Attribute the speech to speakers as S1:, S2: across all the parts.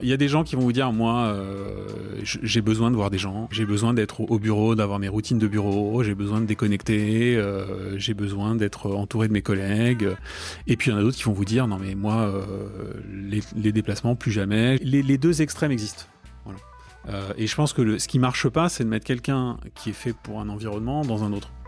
S1: Il y a des gens qui vont vous dire, moi, j'ai besoin de voir des gens, j'ai besoin d'être au bureau, d'avoir mes routines de bureau, j'ai besoin de déconnecter, j'ai besoin d'être entouré de mes collègues. Et puis il y en a d'autres qui vont vous dire, non mais moi, les déplacements, plus jamais. Les deux extrêmes existent. Voilà. Et je pense que ce qui marche pas, c'est de mettre quelqu'un qui est fait pour un environnement dans un autre.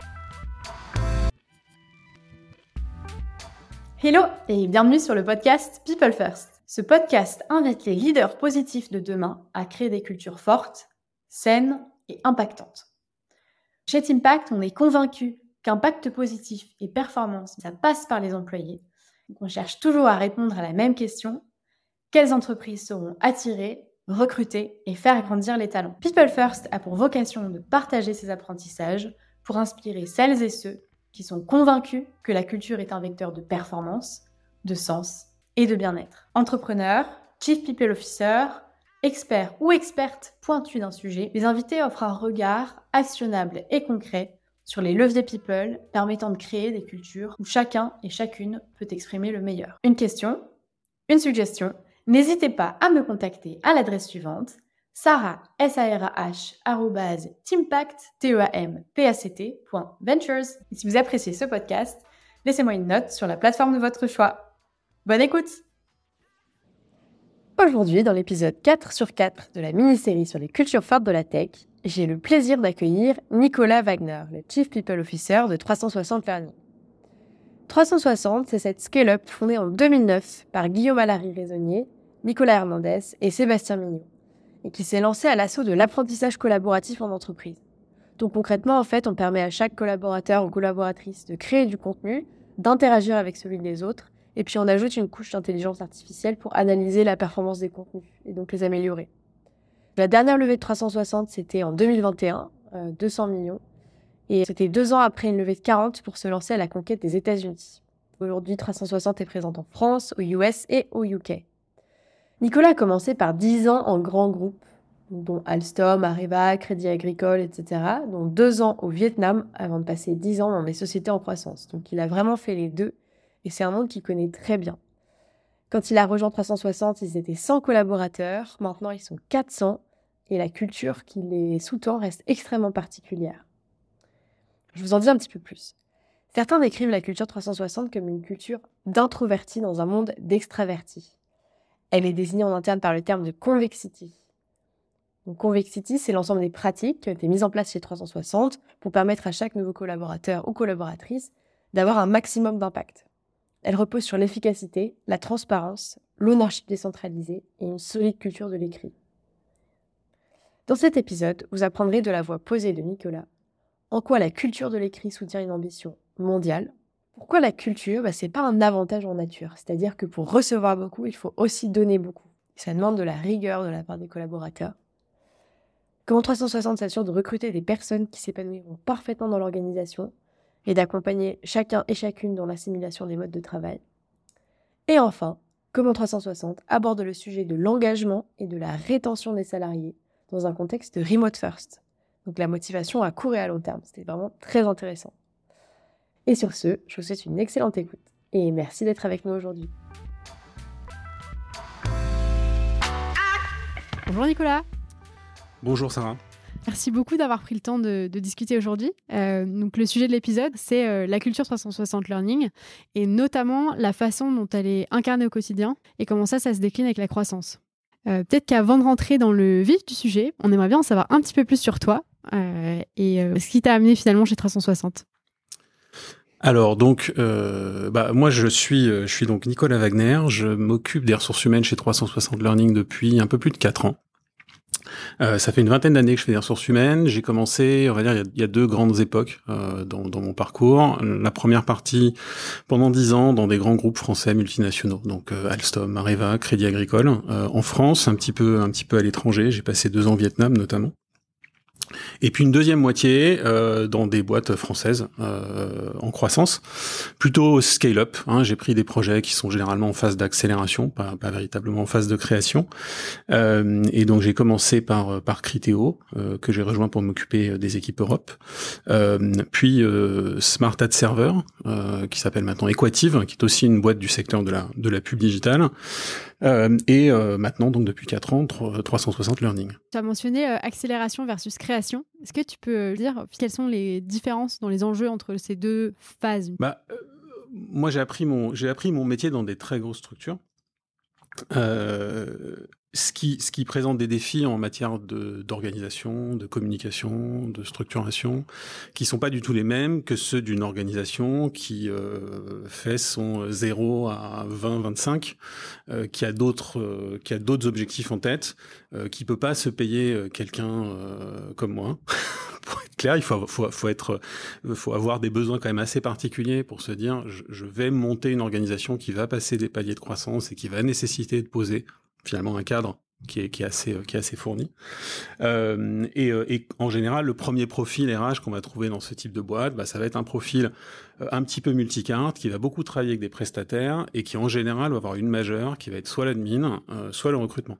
S2: Hello et bienvenue sur le podcast People First. Ce podcast invite les leaders positifs de demain à créer des cultures fortes, saines et impactantes. Chez Teampact, on est convaincu qu'impact positif et performance, ça passe par les employés. Donc on cherche toujours à répondre à la même question. Quelles entreprises sauront attirer, recruter et faire grandir les talents ? People First a pour vocation de partager ces apprentissages pour inspirer celles et ceux qui sont convaincus que la culture est un vecteur de performance, de sens et de bien-être. Entrepreneurs, Chief People Officer, experts ou expertes pointus d'un sujet, les invités offrent un regard actionnable et concret sur les leviers people permettant de créer des cultures où chacun et chacune peut exprimer le meilleur. Une question, une suggestion, n'hésitez pas à me contacter à l'adresse suivante sarah, teampact.ventures. Et si vous appréciez ce podcast, laissez-moi une note sur la plateforme de votre choix. Bonne écoute! Aujourd'hui, dans l'épisode 4 sur 4 de la mini-série sur les cultures fortes de la tech, j'ai le plaisir d'accueillir Nicolas Wagner, le Chief People Officer de 360 Learning. 360, c'est cette scale-up fondée en 2009 par Guillaume Allary-Raisonnier, Nicolas Hernandez et Sébastien Mignot, et qui s'est lancé à l'assaut de l'apprentissage collaboratif en entreprise. Donc concrètement, en fait, on permet à chaque collaborateur ou collaboratrice de créer du contenu, d'interagir avec celui des autres, et puis on ajoute une couche d'intelligence artificielle pour analyser la performance des contenus et donc les améliorer. La dernière levée de 360, c'était en 2021, 200 millions, et c'était 2 ans après une levée de 40 pour se lancer à la conquête des États-Unis. Aujourd'hui, 360 est présente en France, aux US et au UK. Nicolas a commencé par 10 ans en grands groupes, dont Alstom, Areva, Crédit Agricole, etc., dont 2 ans au Vietnam avant de passer 10 ans dans des sociétés en croissance. Donc il a vraiment fait les deux, et c'est un monde qu'il connaît très bien. Quand il a rejoint 360, ils étaient 100 collaborateurs, maintenant ils sont 400, et la culture qui les sous-tend reste extrêmement particulière. Je vous en dis un petit peu plus. Certains décrivent la culture 360 comme une culture d'introvertis dans un monde d'extravertis. Elle est désignée en interne par le terme de convexity. Donc, convexity, c'est l'ensemble des pratiques qui ont été mises en place chez 360 pour permettre à chaque nouveau collaborateur ou collaboratrice d'avoir un maximum d'impact. Elle repose sur l'efficacité, la transparence, l'ownership décentralisé et une solide culture de l'écrit. Dans cet épisode, vous apprendrez de la voix posée de Nicolas en quoi la culture de l'écrit soutient une ambition mondiale. Pourquoi la culture, c'est pas un avantage en nature. C'est-à-dire que pour recevoir beaucoup, il faut aussi donner beaucoup. Ça demande de la rigueur de la part des collaborateurs. Comment 360 s'assure de recruter des personnes qui s'épanouiront parfaitement dans l'organisation et d'accompagner chacun et chacune dans l'assimilation des modes de travail. Et enfin, comment 360 aborde le sujet de l'engagement et de la rétention des salariés dans un contexte de remote first. Donc la motivation à court et à long terme. C'était vraiment très intéressant. Et sur ce, je vous souhaite une excellente écoute et merci d'être avec nous aujourd'hui. Bonjour Nicolas.
S1: Bonjour Sarah.
S2: Merci beaucoup d'avoir pris le temps de discuter aujourd'hui. Donc le sujet de l'épisode, c'est la culture 360 Learning et notamment la façon dont elle est incarnée au quotidien et comment ça se décline avec la croissance. Peut-être qu'avant de rentrer dans le vif du sujet, on aimerait bien en savoir un petit peu plus sur toi et ce qui t'a amené finalement chez 360.
S1: Alors donc, moi je suis donc Nicolas Wagner, je m'occupe des ressources humaines chez 360 Learning depuis un peu plus de 4 ans. Ça fait une vingtaine d'années que je fais des ressources humaines. J'ai commencé, on va dire, il y a 2 grandes époques dans mon parcours. La première partie, pendant 10 ans, dans des grands groupes français multinationaux, donc Alstom, Areva, Crédit Agricole. En France, un petit peu à l'étranger. J'ai passé 2 ans au Vietnam notamment. Et puis une deuxième moitié dans des boîtes françaises en croissance, plutôt scale-up. J'ai pris des projets qui sont généralement en phase d'accélération, pas véritablement en phase de création. Et donc j'ai commencé par Criteo, que j'ai rejoint pour m'occuper des équipes Europe. Puis Smart Ad Server, qui s'appelle maintenant Equative, qui est aussi une boîte du secteur de la pub digitale. Et maintenant, donc depuis 4 ans, 360 Learning.
S3: Tu as mentionné accélération versus création. Est-ce que tu peux dire quelles sont les différences dans les enjeux entre ces deux phases?
S1: Moi, j'ai appris mon métier dans des très grosses structures. Ce qui présente des défis en matière d'organisation, de communication, de structuration, qui sont pas du tout les mêmes que ceux d'une organisation qui fait son 0 à 20, 25, qui a d'autres objectifs en tête, qui peut pas se payer quelqu'un comme moi. Pour être clair, il faut avoir des besoins quand même assez particuliers pour se dire je vais monter une organisation qui va passer des paliers de croissance et qui va nécessiter de poser finalement un cadre qui est assez fourni. Et en général, le premier profil RH qu'on va trouver dans ce type de boîte, ça va être un profil un petit peu multicarte, qui va beaucoup travailler avec des prestataires et qui en général va avoir une majeure qui va être soit l'admin, soit le recrutement.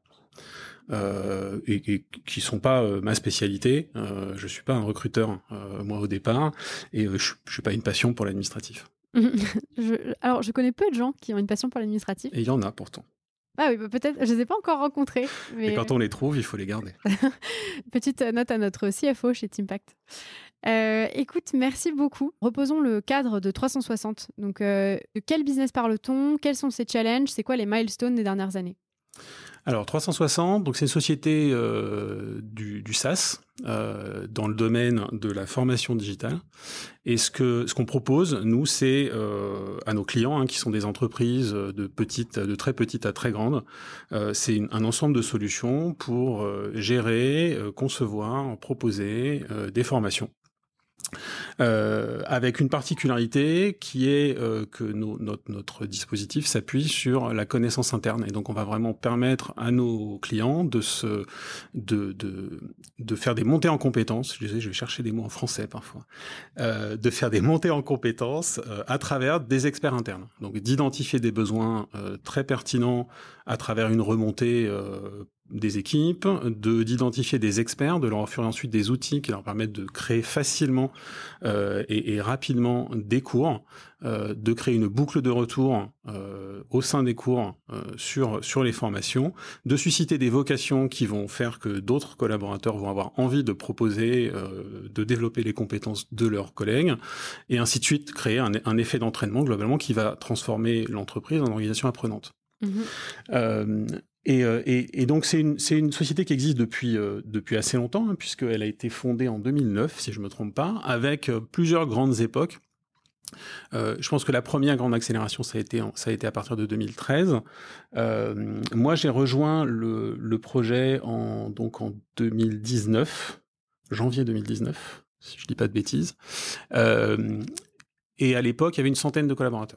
S1: Et qui sont pas ma spécialité. Je suis pas un recruteur moi au départ, et je suis pas une passion pour l'administratif.
S3: Alors je connais peu de gens qui ont une passion pour l'administratif.
S1: Et il y en a pourtant.
S3: Ah oui, peut-être, je ne les ai pas encore rencontrés. Mais...
S1: Et quand on les trouve, il faut les garder.
S3: Petite note à notre CFO chez Teampact. Écoute, merci beaucoup. Reposons le cadre de 360. Donc, de quel business parle-t-on? Quels sont ses challenges? C'est quoi les milestones des dernières années?
S1: Alors 360, donc c'est une société du SaaS dans le domaine de la formation digitale. Et ce qu'on propose, nous, c'est à nos clients, qui sont des entreprises de très petites à très grandes, c'est un ensemble de solutions pour gérer, concevoir, proposer des formations. Avec une particularité qui est que notre dispositif s'appuie sur la connaissance interne, et donc on va vraiment permettre à nos clients de faire des montées en compétences. Je vais chercher des mots en français parfois, de faire des montées en compétences à travers des experts internes, donc d'identifier des besoins très pertinents à travers une remontée des équipes, d'identifier des experts, de leur offrir ensuite des outils qui leur permettent de créer facilement et rapidement des cours, de créer une boucle de retour au sein des cours sur les formations, de susciter des vocations qui vont faire que d'autres collaborateurs vont avoir envie de proposer, de développer les compétences de leurs collègues, et ainsi de suite, créer un effet d'entraînement globalement qui va transformer l'entreprise en organisation apprenante. Et donc c'est une société qui existe depuis assez longtemps, puisqu'elle a été fondée en 2009, si je me trompe pas, avec plusieurs grandes époques. Je pense que la première grande accélération, ça a été à partir de 2013. Moi, j'ai rejoint le projet en 2019, janvier 2019, si je dis pas de bêtises. Et à l'époque, il y avait une centaine de collaborateurs.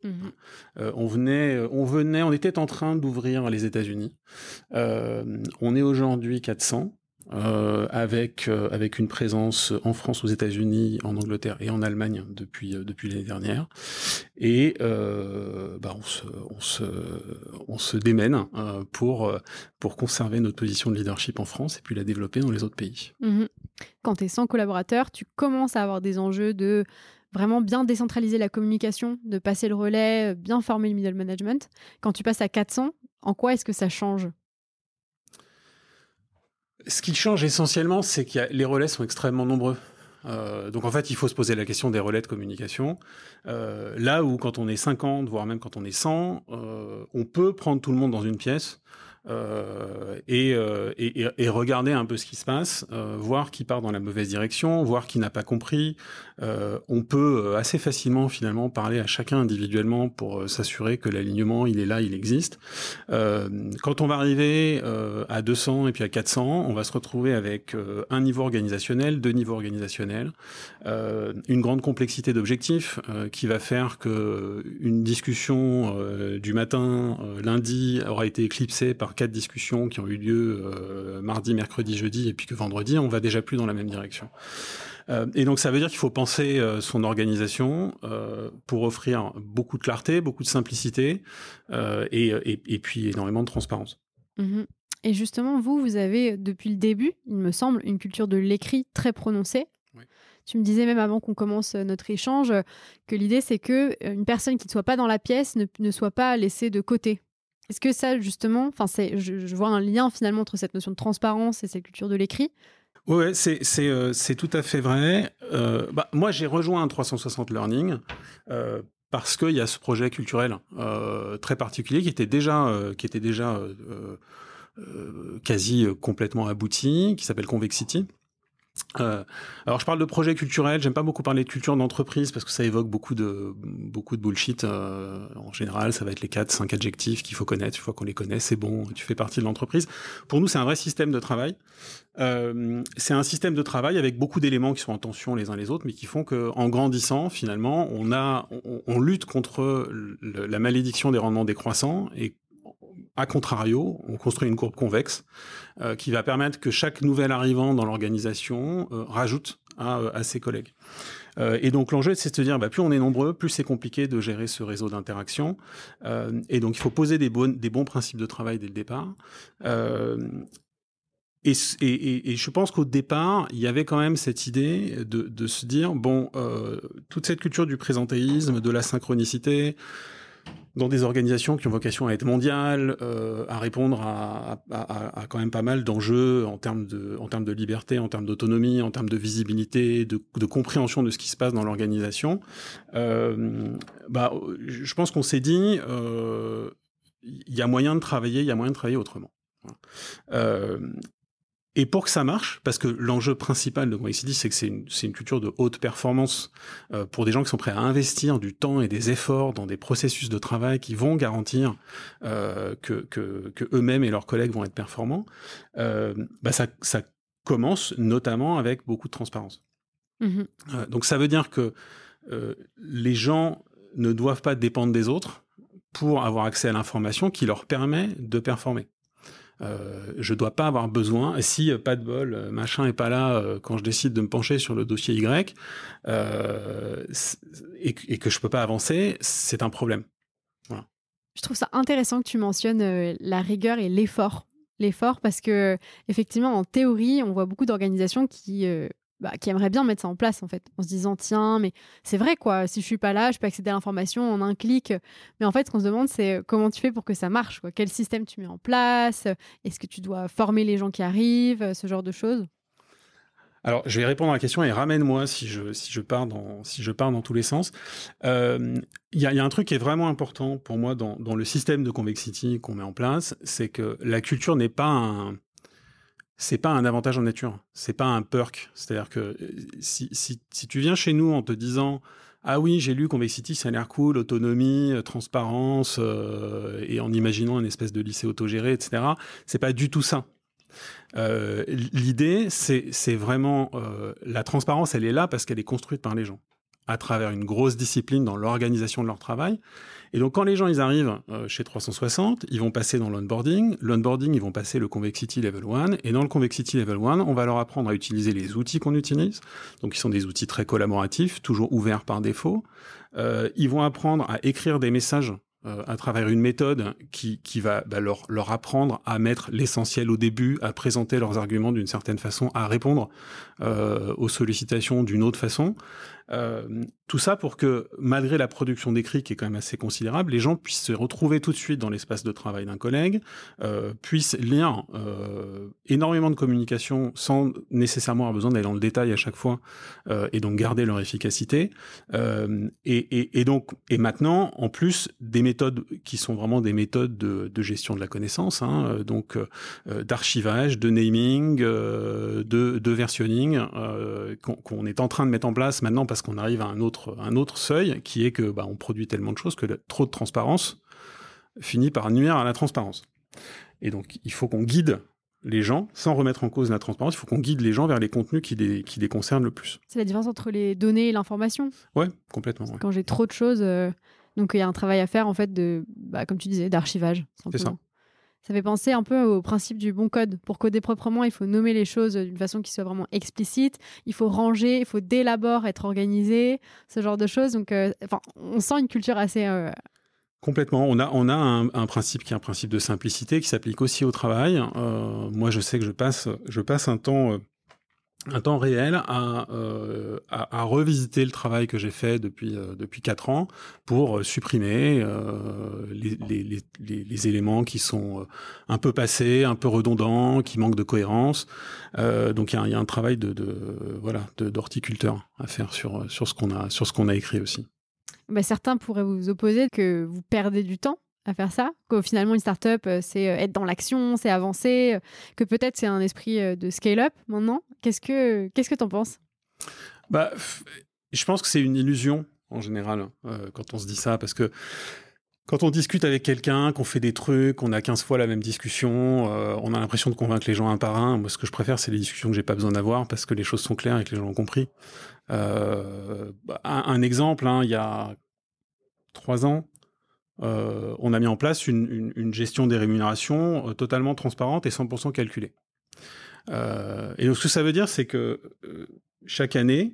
S1: On était en train d'ouvrir les États-Unis. On est aujourd'hui 400, avec une présence en France, aux États-Unis, en Angleterre et en Allemagne depuis l'année dernière. Et on se démène pour conserver notre position de leadership en France et puis la développer dans les autres pays.
S3: Quand tu es 100 collaborateurs, tu commences à avoir des enjeux de vraiment bien décentraliser la communication, de passer le relais, bien former le middle management. Quand tu passes à 400, en quoi est-ce que ça change ?
S1: Ce qui change essentiellement, c'est que les relais sont extrêmement nombreux. Donc en fait, il faut se poser la question des relais de communication. Là où quand on est 50, voire même quand on est 100, on peut prendre tout le monde dans une pièce et regarder un peu ce qui se passe, voir qui part dans la mauvaise direction, voir qui n'a pas compris. On peut assez facilement finalement parler à chacun individuellement pour s'assurer que l'alignement il est là, il existe. Quand on va arriver à 200 et puis à 400, on va se retrouver avec un niveau organisationnel, 2 niveaux organisationnels, une grande complexité d'objectifs qui va faire que une discussion du matin lundi aura été éclipsée par 4 discussions qui ont eu lieu mardi, mercredi, jeudi, et puis que vendredi, on va déjà plus dans la même direction. Et donc ça veut dire qu'il faut penser son organisation pour offrir beaucoup de clarté, beaucoup de simplicité et puis énormément de transparence.
S3: Mmh. Et justement, vous avez depuis le début, il me semble, une culture de l'écrit très prononcée.
S1: Oui.
S3: Tu me disais même avant qu'on commence notre échange que l'idée c'est que une personne qui ne soit pas dans la pièce ne soit pas laissée de côté. Est-ce que ça justement, je vois un lien finalement entre cette notion de transparence et cette culture de l'écrit?
S1: Ouais, c'est tout à fait vrai. Moi, j'ai rejoint un 360 Learning parce qu'il y a ce projet culturel très particulier qui était déjà quasi complètement abouti, qui s'appelle Convexity. Alors je parle de projet culturel, j'aime pas beaucoup parler de culture d'entreprise parce que ça évoque beaucoup de bullshit. En général, ça va être les 4-5 adjectifs qu'il faut connaître. Une fois qu'on les connaît, c'est bon, tu fais partie de l'entreprise. Pour nous, c'est un vrai système de travail. C'est un système de travail avec beaucoup d'éléments qui sont en tension les uns les autres, mais qui font que, en grandissant, finalement, on lutte contre la malédiction des rendements décroissants et à contrario, on construit une courbe convexe qui va permettre que chaque nouvel arrivant dans l'organisation rajoute à ses collègues. Et donc l'enjeu, c'est de se dire, plus on est nombreux, plus c'est compliqué de gérer ce réseau d'interaction. Et donc il faut poser des bons principes de travail dès le départ. Et je pense qu'au départ, il y avait quand même cette idée de se dire, toute cette culture du présentéisme, de la synchronicité, dans des organisations qui ont vocation à être mondiales, à répondre à quand même pas mal d'enjeux en termes de liberté, en termes d'autonomie, en termes de visibilité, de compréhension de ce qui se passe dans l'organisation. Je pense qu'on s'est dit, il y a moyen de travailler autrement. Et pour que ça marche, parce que l'enjeu principal de Convexity, c'est que c'est une culture de haute performance pour des gens qui sont prêts à investir du temps et des efforts dans des processus de travail qui vont garantir que eux-mêmes et leurs collègues vont être performants. Ça commence notamment avec beaucoup de transparence. Mmh. Donc ça veut dire que les gens ne doivent pas dépendre des autres pour avoir accès à l'information qui leur permet de performer. Je dois pas avoir besoin, si pas de bol, machin est pas là quand je décide de me pencher sur le dossier Y et que je peux pas avancer, c'est un problème. Voilà.
S3: Je trouve ça intéressant que tu mentionnes la rigueur et l'effort. L'effort parce que effectivement, en théorie, on voit beaucoup d'organisations qui aimeraient bien mettre ça en place, en fait, en se disant, tiens, mais c'est vrai, quoi, si je suis pas là, je peux accéder à l'information en un clic. Mais en fait, ce qu'on se demande, c'est comment tu fais pour que ça marche, quoi. Quel système tu mets en place? Est-ce que tu dois former les gens qui arrivent? Ce genre de choses.
S1: Alors, je vais répondre à la question et ramène-moi si je pars dans tous les sens. Il y a un truc qui est vraiment important pour moi dans le système de Convexity qu'on met en place, c'est que la culture n'est pas c'est pas un avantage en nature, c'est pas un perk. C'est-à-dire que si tu viens chez nous en te disant ah oui, j'ai lu Convexity, ça a l'air cool, autonomie, transparence, et en imaginant une espèce de lycée autogéré, etc. C'est pas du tout ça. L'idée, c'est vraiment la transparence, elle est là parce qu'elle est construite par les gens à travers une grosse discipline dans l'organisation de leur travail. Et donc, quand les gens ils arrivent chez 360, ils vont passer dans l'onboarding. L'onboarding, ils vont passer le Convexity Level 1. Et dans le Convexity Level 1, on va leur apprendre à utiliser les outils qu'on utilise. Donc, ils sont des outils très collaboratifs, toujours ouverts par défaut. Ils vont apprendre à écrire des messages à travers une méthode qui va leur apprendre à mettre l'essentiel au début, à présenter leurs arguments d'une certaine façon, à répondre aux sollicitations d'une autre façon. Tout ça pour que, malgré la production d'écrit qui est quand même assez considérable, les gens puissent se retrouver tout de suite dans l'espace de travail d'un collègue, puissent lire énormément de communication sans nécessairement avoir besoin d'aller dans le détail à chaque fois, et donc garder leur efficacité. Et maintenant, en plus, des méthodes qui sont vraiment des méthodes de gestion de la connaissance, donc d'archivage, de naming, de versionning, qu'on est en train de mettre en place maintenant parce qu'on arrive à un autre seuil qui est que on produit tellement de choses que trop de transparence finit par nuire à la transparence. Et donc, il faut qu'on guide les gens, sans remettre en cause la transparence, il faut qu'on guide les gens vers les contenus qui les concernent le plus.
S3: C'est la différence entre les données et l'information?
S1: Ouais, complètement. Ouais.
S3: Quand j'ai trop de choses, donc il y a un travail à faire, en fait, comme tu disais, d'archivage.
S1: C'est ça.
S3: Ça fait penser un peu au principe du bon code. Pour coder proprement, il faut nommer les choses d'une façon qui soit vraiment explicite. Il faut ranger, il faut dès l'abord être organisé, ce genre de choses. Donc, on sent une culture assez...
S1: Complètement. On a un principe qui est un principe de simplicité qui s'applique aussi au travail. Moi, je sais que je passe un temps réel à revisiter le travail que j'ai fait depuis 4 ans pour supprimer les éléments qui sont un peu passés, un peu redondants, qui manquent de cohérence. Donc il y a un travail d'horticulteur à faire sur ce qu'on a écrit aussi.
S3: Certains pourraient vous opposer que vous perdez du temps à faire ça, que finalement une start-up, c'est être dans l'action, c'est avancer, que peut-être c'est un esprit de scale-up maintenant. Qu'est-ce que t'en penses ?
S1: Je pense que c'est une illusion en général quand on se dit ça, parce que quand on discute avec quelqu'un, qu'on fait des trucs, on a 15 fois la même discussion, on a l'impression de convaincre les gens un par un. Moi, ce que je préfère, c'est les discussions que j'ai pas besoin d'avoir parce que les choses sont claires et que les gens ont compris. Un exemple, il y a 3 ans, on a mis en place une gestion des rémunérations totalement transparente et 100% calculée. Et donc, ce que ça veut dire, c'est que chaque année,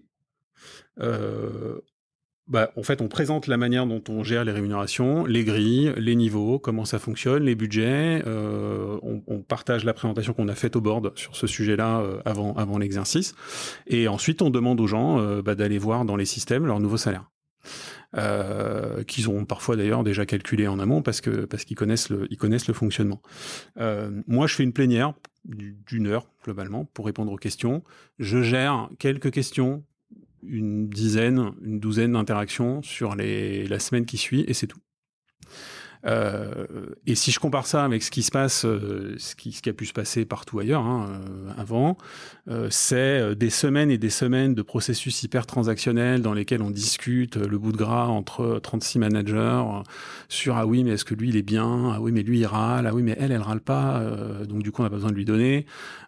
S1: en fait, on présente la manière dont on gère les rémunérations, les grilles, les niveaux, comment ça fonctionne, les budgets. On partage la présentation qu'on a faite au board sur ce sujet-là avant l'exercice. Et ensuite, on demande aux gens d'aller voir dans les systèmes leur nouveau salaire. Qu'ils ont parfois d'ailleurs déjà calculé en amont parce qu'ils connaissent le fonctionnement. Moi, je fais une plénière d'1 heure globalement pour répondre aux questions. Je gère quelques questions, une douzaine d'interactions sur la semaine qui suit et c'est tout. Et si je compare ça avec ce qui se passe, ce qui a pu se passer partout ailleurs avant, c'est des semaines et des semaines de processus hyper transactionnels dans lesquels on discute le bout de gras entre 36 managers sur ah oui mais est-ce que lui il est bien, ah oui mais lui il râle, ah oui mais elle râle pas, donc du coup on n'a pas besoin de lui donner.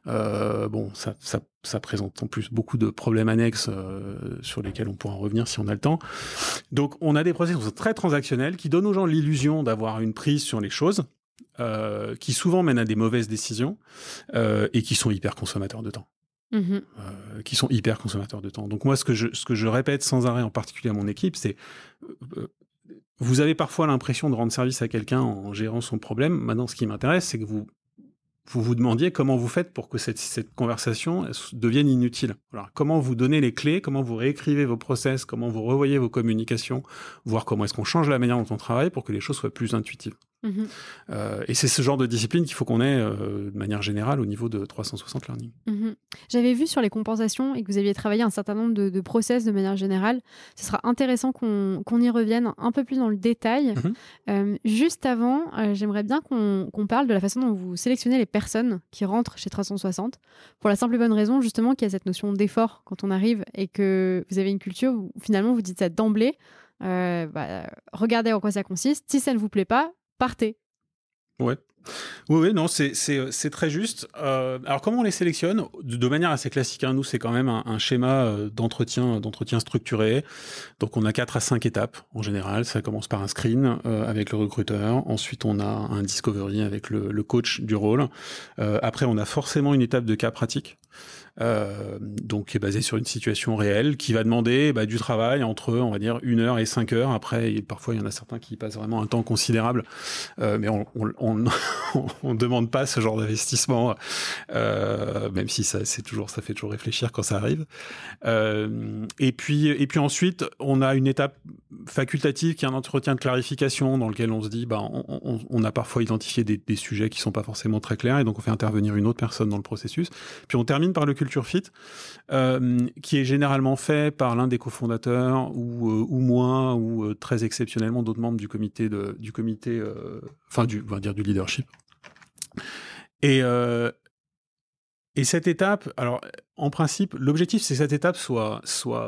S1: Ça présente en plus beaucoup de problèmes annexes sur lesquels on pourra revenir si on a le temps. Donc, on a des processus très transactionnels qui donnent aux gens l'illusion d'avoir une prise sur les choses, qui souvent mènent à des mauvaises décisions et qui sont hyper consommateurs de temps. Donc moi, ce que je répète sans arrêt, en particulier à mon équipe, c'est vous avez parfois l'impression de rendre service à quelqu'un en gérant son problème. Maintenant, ce qui m'intéresse, c'est que vous demandiez comment vous faites pour que cette conversation devienne inutile. Alors, comment vous donnez les clés, comment vous réécrivez vos process, comment vous revoyez vos communications, voir comment est-ce qu'on change la manière dont on travaille pour que les choses soient plus intuitives. Et c'est ce genre de discipline qu'il faut qu'on ait de manière générale au niveau de 360 Learning.
S3: J'avais vu sur les compensations et que vous aviez travaillé un certain nombre de process de manière générale. Ce sera intéressant qu'on y revienne un peu plus dans le détail. Juste avant, j'aimerais bien qu'on parle de la façon dont vous sélectionnez les personnes qui rentrent chez 360 pour la simple et bonne raison justement qu'il y a cette notion d'effort quand on arrive et que vous avez une culture où finalement vous dites ça d'emblée. Regardez en quoi ça consiste. Si ça ne vous plaît pas, partez.
S1: Ouais. Oui, non, c'est très juste. Alors, comment on les sélectionne ? De manière assez classique, nous, c'est quand même un schéma d'entretien structuré. Donc, on a 4 à 5 étapes, en général. Ça commence par un screen avec le recruteur. Ensuite, on a un discovery avec le coach du rôle. Après, on a forcément une étape de cas pratique. Donc qui est basé sur une situation réelle, qui va demander du travail entre, on va dire, 1 heure et 5 heures. Après, parfois, il y en a certains qui passent vraiment un temps considérable, mais on demande pas ce genre d'investissement, même si ça fait toujours réfléchir quand ça arrive. Et puis ensuite, on a une étape facultative qui est un entretien de clarification dans lequel on se dit, on a parfois identifié des sujets qui sont pas forcément très clairs, et donc on fait intervenir une autre personne dans le processus. Puis on termine par le culture fit, qui est généralement fait par l'un des cofondateurs ou moi, ou très exceptionnellement d'autres membres du comité du leadership. Et cette étape, alors en principe, l'objectif c'est que cette étape soit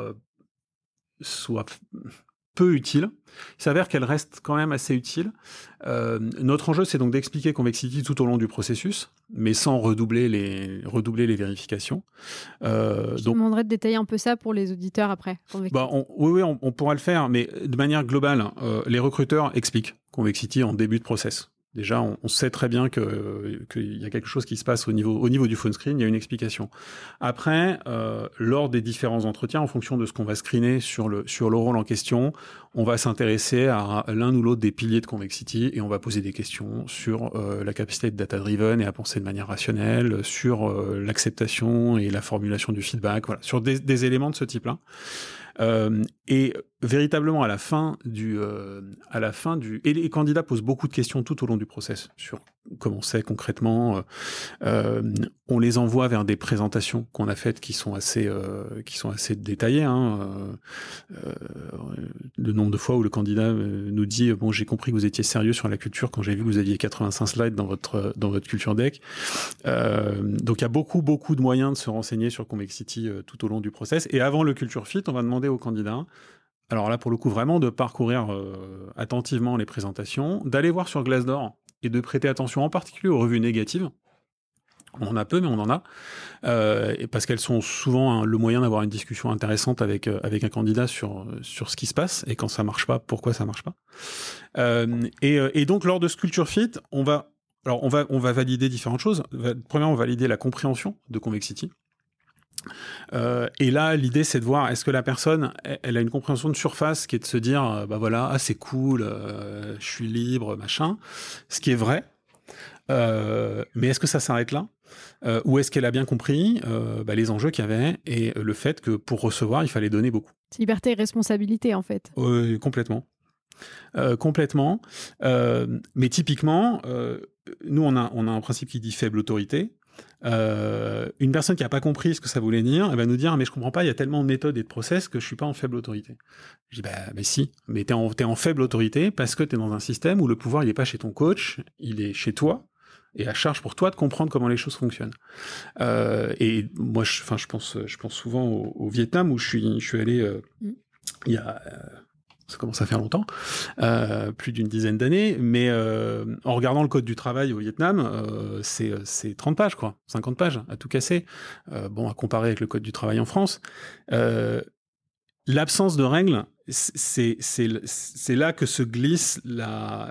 S1: peu utile. Il s'avère qu'elle reste quand même assez utile. Notre enjeu, c'est donc d'expliquer Convexity tout au long du processus, mais sans redoubler les vérifications.
S3: Je te demanderais de détailler un peu ça pour les auditeurs après.
S1: On pourra le faire, mais de manière globale, les recruteurs expliquent Convexity en début de process. Déjà, on sait très bien qu'il y a quelque chose qui se passe au niveau du phone screen, il y a une explication. Après, lors des différents entretiens, en fonction de ce qu'on va screener sur le rôle en question, on va s'intéresser à l'un ou l'autre des piliers de Convexity et on va poser des questions sur la capacité de data-driven et à penser de manière rationnelle, sur l'acceptation et la formulation du feedback, voilà, sur des éléments de ce type-là. Et véritablement à la fin et les candidats posent beaucoup de questions tout au long du process sur comment c'est concrètement. On les envoie vers des présentations qu'on a faites qui sont assez détaillées. Le nombre de fois où le candidat nous dit bon, j'ai compris que vous étiez sérieux sur la culture quand j'ai vu que vous aviez 85 slides dans votre culture deck. Donc il y a beaucoup de moyens de se renseigner sur Convexity tout au long du process. Et avant le culture fit, on va demander aux candidats, alors là pour le coup vraiment de parcourir attentivement les présentations, d'aller voir sur Glassdoor et de prêter attention en particulier aux revues négatives. On en a peu, mais on en a, parce qu'elles sont souvent le moyen d'avoir une discussion intéressante avec un candidat sur ce qui se passe, et quand ça marche pas, pourquoi ça marche pas. Et donc, lors de ce Culture Fit, on va valider différentes choses. Premièrement, on va valider la compréhension de Convexity. Et là, l'idée, c'est de voir est-ce que la personne, elle a une compréhension de surface qui est de se dire, c'est cool, je suis libre, machin, ce qui est vrai. Mais est-ce que ça s'arrête là, ou est-ce qu'elle a bien compris les enjeux qu'il y avait et le fait que pour recevoir, il fallait donner beaucoup.
S3: C'est liberté et responsabilité, en fait.
S1: Complètement. Mais typiquement, nous, on a un principe qui dit faible autorité. Une personne qui n'a pas compris ce que ça voulait dire, elle va nous dire mais je comprends pas, il y a tellement de méthodes et de process que je suis pas en faible autorité. Je dis mais si, mais t'es en faible autorité parce que t'es dans un système où le pouvoir il est pas chez ton coach, il est chez toi et à charge pour toi de comprendre comment les choses fonctionnent. Et moi je pense souvent au Vietnam où je suis allé il y a ça commence à faire longtemps, plus d'une dizaine d'années, mais en regardant le code du travail au Vietnam, c'est 30 pages, quoi, 50 pages, à tout casser. À comparer avec le code du travail en France. L'absence de règles, c'est là que se glisse la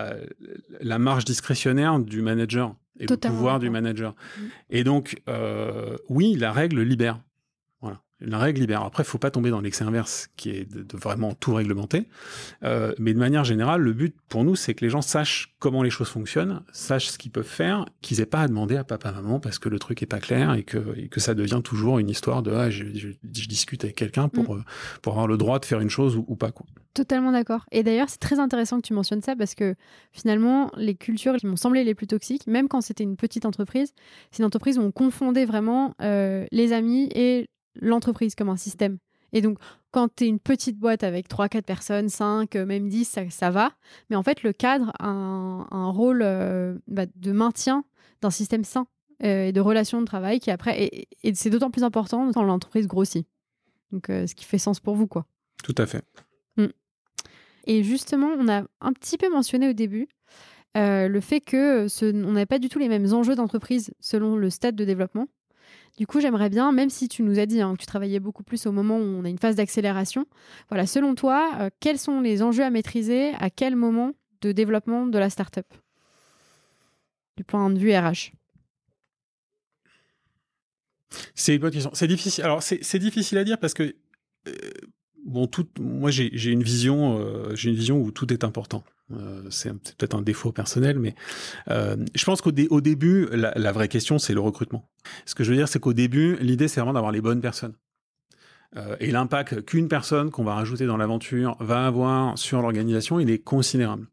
S1: marge discrétionnaire du manager et totalement le pouvoir du manager. Et donc, oui, la règle libère. La règle libère. Après, il ne faut pas tomber dans l'excès inverse, qui est de vraiment tout réglementer. Mais de manière générale, le but pour nous, c'est que les gens sachent comment les choses fonctionnent, sachent ce qu'ils peuvent faire, qu'ils n'aient pas à demander à papa, maman, parce que le truc n'est pas clair et que ça devient toujours une histoire de je discute avec quelqu'un pour avoir le droit de faire une chose ou pas, quoi.
S3: Totalement d'accord. Et d'ailleurs, c'est très intéressant que tu mentionnes ça parce que finalement, les cultures qui m'ont semblé les plus toxiques, même quand c'était une petite entreprise, c'est une entreprise où on confondait vraiment les amis et l'entreprise comme un système. Et donc, quand tu es une petite boîte avec 3-4 personnes, 5, même 10, ça va. Mais en fait, le cadre a un rôle de maintien d'un système sain et de relations de travail qui après... Et c'est d'autant plus important quand l'entreprise grossit. Donc, ce qui fait sens pour vous, quoi.
S1: Tout à fait.
S3: Et justement, on a un petit peu mentionné au début le fait que on n'avait pas du tout les mêmes enjeux d'entreprise selon le stade de développement. Du coup, j'aimerais bien, même si tu nous as dit que tu travaillais beaucoup plus au moment où on a une phase d'accélération, voilà, selon toi, quels sont les enjeux à maîtriser à quel moment de développement de la start-up du point de vue RH?
S1: C'est une bonne question. C'est difficile. Alors, c'est difficile à dire parce que moi, j'ai une vision où tout est important. C'est peut-être un défaut personnel, mais je pense qu'au début, la vraie question, c'est le recrutement. Ce que je veux dire, c'est qu'au début, l'idée, c'est vraiment d'avoir les bonnes personnes. Et l'impact qu'une personne qu'on va rajouter dans l'aventure va avoir sur l'organisation, il est considérable.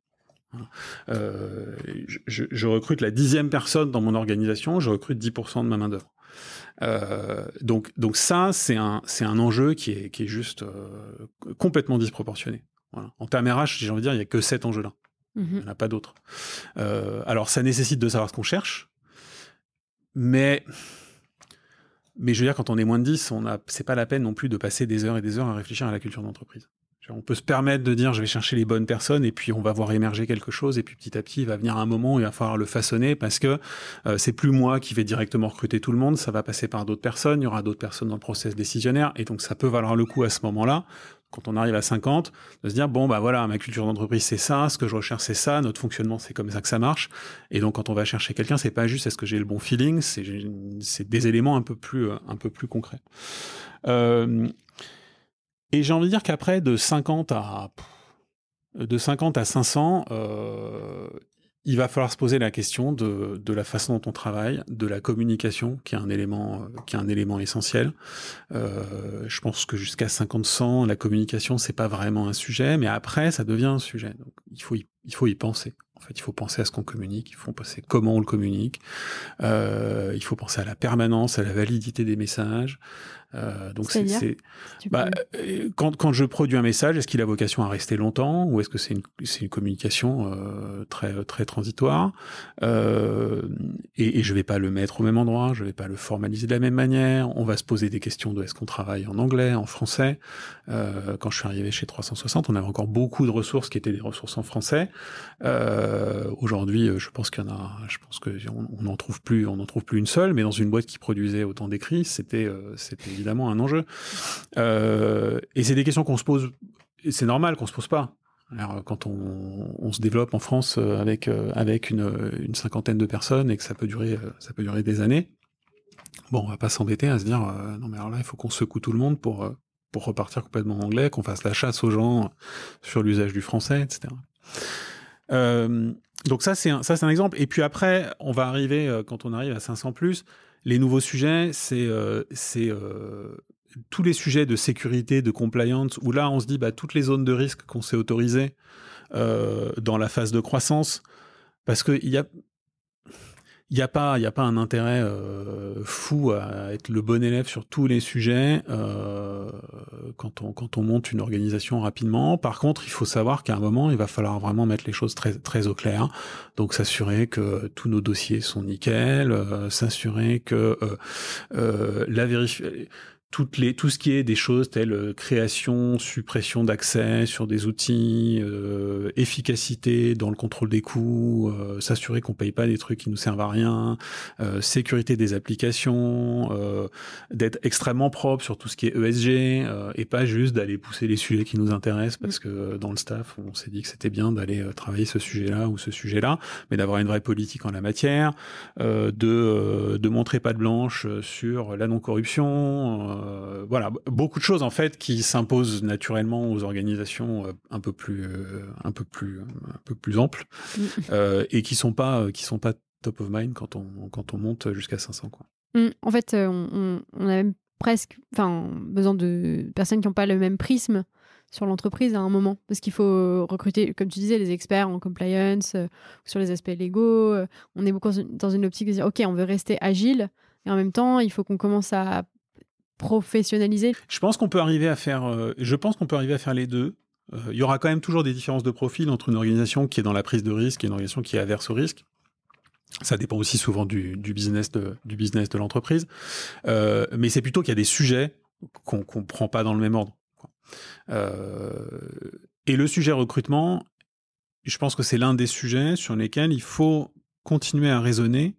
S1: Je recrute la 10e personne dans mon organisation, je recrute 10% de ma main-d'œuvre. Donc ça, c'est un enjeu qui est juste complètement disproportionné. Voilà. En termes RH, j'ai envie de dire, il n'y a que cet enjeu-là. Il n'y en a pas d'autres. Alors, ça nécessite de savoir ce qu'on cherche, mais je veux dire, quand on est moins de 10, c'est pas la peine non plus de passer des heures et des heures à réfléchir à la culture d'entreprise. On peut se permettre de dire, je vais chercher les bonnes personnes et puis on va voir émerger quelque chose et puis petit à petit, il va venir un moment où il va falloir le façonner parce que c'est plus moi qui vais directement recruter tout le monde, ça va passer par d'autres personnes, il y aura d'autres personnes dans le process décisionnaire et donc ça peut valoir le coup à ce moment-là quand on arrive à 50, de se dire, bon, bah voilà, ma culture d'entreprise, c'est ça, ce que je recherche, c'est ça, notre fonctionnement, c'est comme ça que ça marche. Et donc, quand on va chercher quelqu'un, c'est pas juste est-ce que j'ai le bon feeling, c'est des éléments un peu plus concrets. Et j'ai envie de dire qu'après, de 50 à 500, il va falloir se poser la question de la façon dont on travaille, de la communication, qui est un élément essentiel. Je pense que jusqu'à 50-100, la communication, c'est pas vraiment un sujet, mais après, ça devient un sujet. Donc, il faut y penser. En fait, il faut penser à ce qu'on communique, il faut penser comment on le communique, il faut penser à la permanence, à la validité des messages. Donc quand je produis un message, est-ce qu'il a vocation à rester longtemps ou est-ce que c'est une communication très très transitoire, et je vais pas le mettre au même endroit, je vais pas le formaliser de la même manière. On va se poser des questions de est-ce qu'on travaille en anglais, en français. Quand je suis arrivé chez 360, on avait encore beaucoup de ressources qui étaient des ressources en français. Aujourd'hui, je pense qu'on n'en trouve plus une seule, mais dans une boîte qui produisait autant d'écrits, c'était évidemment un enjeu. Et c'est des questions qu'on se pose, et c'est normal qu'on se pose pas. Alors, quand on se développe en France avec une cinquantaine de personnes et que ça peut durer des années, bon, on va pas s'embêter à se dire non mais alors là il faut qu'on secoue tout le monde pour repartir complètement en anglais, qu'on fasse la chasse aux gens sur l'usage du français, etc. Donc ça c'est un exemple. Et puis après, on va arriver, quand on arrive à 500 plus, les nouveaux sujets, c'est tous les sujets de sécurité, de compliance, où là on se dit toutes les zones de risque qu'on s'est autorisées dans la phase de croissance, parce que il y a pas un intérêt fou à être le bon élève sur tous les sujets quand on monte une organisation rapidement. Par contre, il faut savoir qu'à un moment, il va falloir vraiment mettre les choses très très au clair. Donc s'assurer que tous nos dossiers sont nickel, s'assurer que tout ce qui est des choses telles création, suppression d'accès sur des outils, efficacité dans le contrôle des coûts, s'assurer qu'on paye pas des trucs qui nous servent à rien, sécurité des applications, d'être extrêmement propre sur tout ce qui est ESG, et pas juste d'aller pousser les sujets qui nous intéressent parce que dans le staff on s'est dit que c'était bien d'aller travailler ce sujet-là ou ce sujet-là, mais d'avoir une vraie politique en la matière, de montrer patte blanche sur la non-corruption. Voilà, beaucoup de choses en fait qui s'imposent naturellement aux organisations un peu plus amples, et qui sont pas top of mind quand on monte jusqu'à 500 quoi.
S3: En fait, on a même presque besoin de personnes qui n'ont pas le même prisme sur l'entreprise à un moment, parce qu'il faut recruter, comme tu disais, les experts en compliance, sur les aspects légaux. On est beaucoup dans une optique de dire ok, on veut rester agile, et en même temps il faut qu'on commence à professionnaliser.
S1: Je pense qu'on peut arriver à faire les deux. Il y aura quand même toujours des différences de profil entre une organisation qui est dans la prise de risque et une organisation qui est averse au risque. Ça dépend aussi souvent du business de l'entreprise. Mais c'est plutôt qu'il y a des sujets qu'on prend pas dans le même ordre. Et le sujet recrutement, je pense que c'est l'un des sujets sur lesquels il faut continuer à raisonner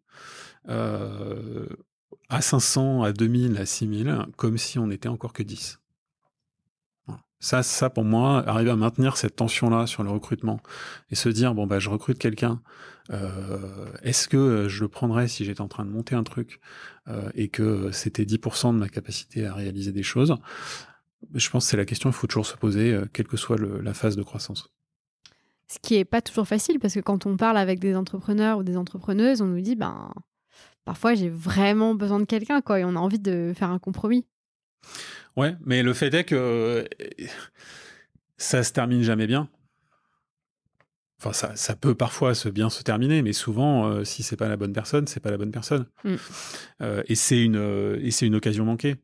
S1: à 500, à 2000, à 6000, comme si on n'était encore que 10. Voilà. Ça, pour moi, arriver à maintenir cette tension-là sur le recrutement et se dire, je recrute quelqu'un, est-ce que je le prendrais si j'étais en train de monter un truc et que c'était 10% de ma capacité à réaliser des choses? Je pense que c'est la question qu'il faut toujours se poser, quelle que soit la phase de croissance.
S3: Ce qui n'est pas toujours facile, parce que quand on parle avec des entrepreneurs ou des entrepreneuses, on nous dit, parfois, j'ai vraiment besoin de quelqu'un, quoi, et on a envie de faire un compromis.
S1: Ouais, mais le fait est que ça se termine jamais bien. Enfin, ça peut parfois bien se terminer, mais souvent, si c'est pas la bonne personne, c'est pas la bonne personne. Et c'est une occasion manquée.